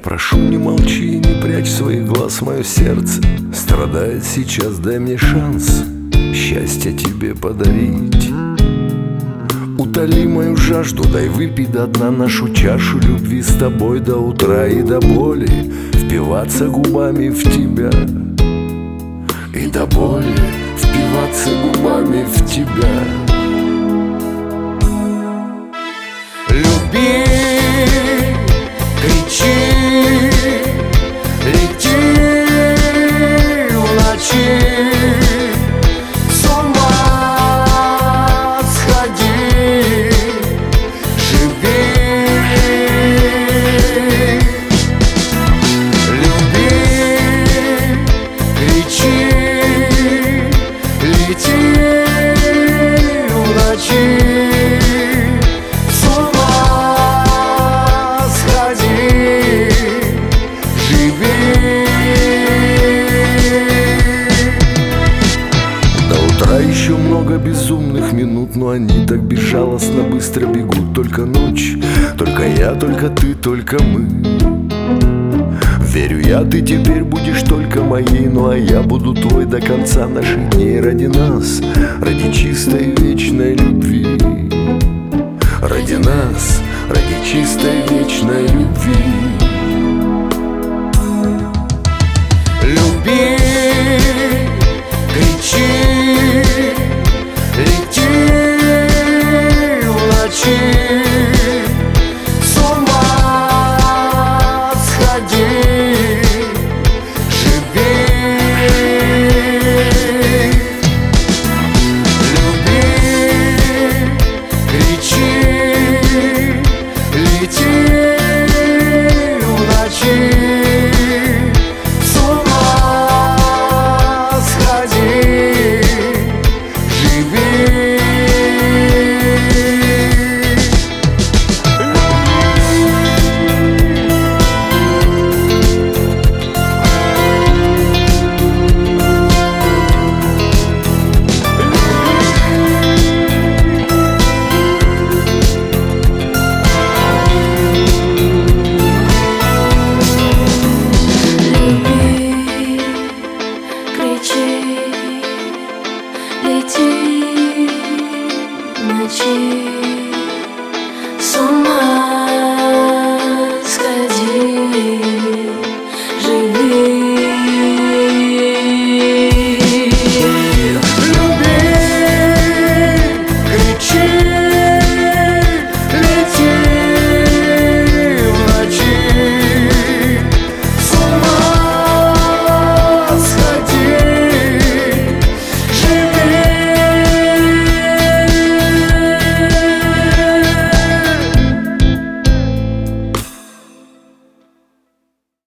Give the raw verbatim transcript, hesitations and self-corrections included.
прошу, не молчи, не прячь своих глаз, мое сердце страдает сейчас, дай мне шанс счастье тебе подарить. Утоли мою жажду, дай выпить до дна нашу чашу любви с тобой до утра и до боли, впиваться губами в тебя и до боли, впиваться губами в тебя. Люби, кричи, лети в ночи, с ума сходи, живи. Люби, кричи, лети в ночи, еще много безумных минут, но они так безжалостно быстро бегут. Только ночь, только я, только ты, только мы. Верю я, ты теперь будешь только моей, ну а я буду твой до конца наших дней. Ради нас, ради чистой вечной любви. Ради нас, ради чистой вечной любви. Люби, кричи, лети в ночи, с ума сходи, живи. Люби, кричи, лети в ночи, с ума сходи, живи. Лети в ночи, с ума